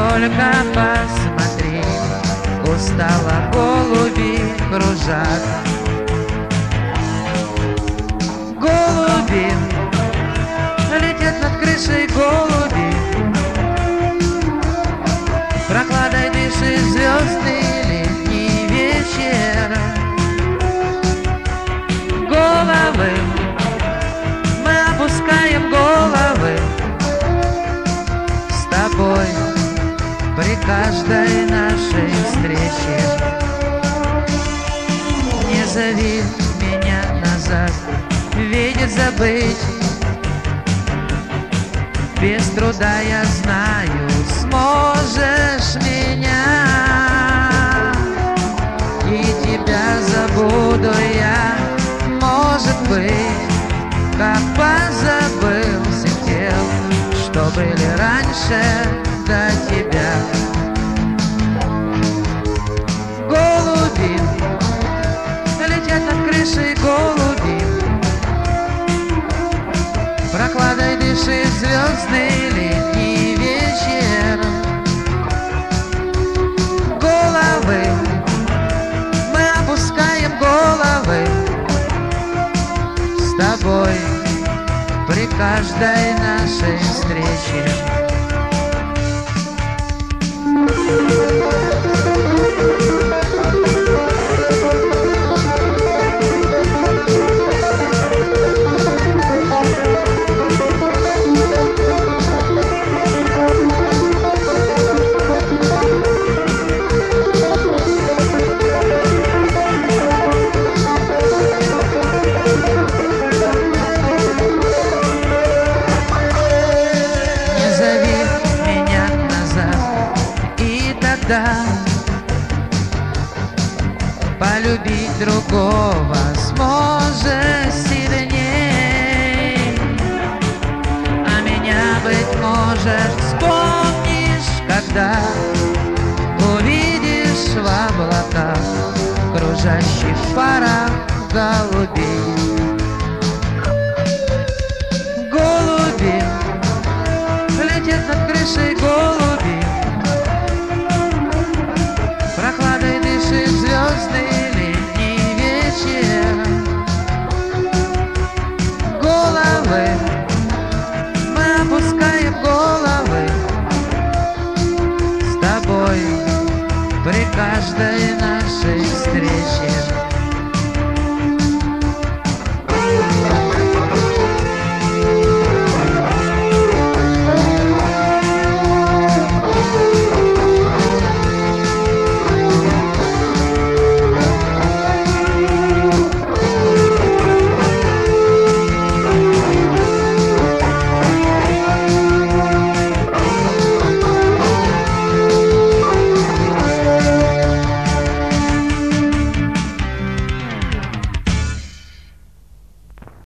Только посмотри, устало голуби кружат. Голуби летят над крышей, голуби. Прохладой дышит звездный летний вечер. Головы, мы опускаем головы с тобой при каждой нашей встрече. Не зови меня назад, ведь забыть без труда, я знаю, сможешь меня. И тебя забуду я, может быть, как позабыл всех тел, что были раньше до тебя. Голуби летят над крышей, голуби. Прохладой дышит звездный летний вечер. Головы, мы опускаем головы с тобой при каждой нашей встрече. Полюбить другого сможешь сильней, а меня, быть может, вспомнишь, когда увидишь в облаках кружащих парах голубей. Голуби летят над крышей, голуби. Прохладой дышит звездный летний вечер. Головы, мы опускаем головы с тобой при каждой нашей встрече.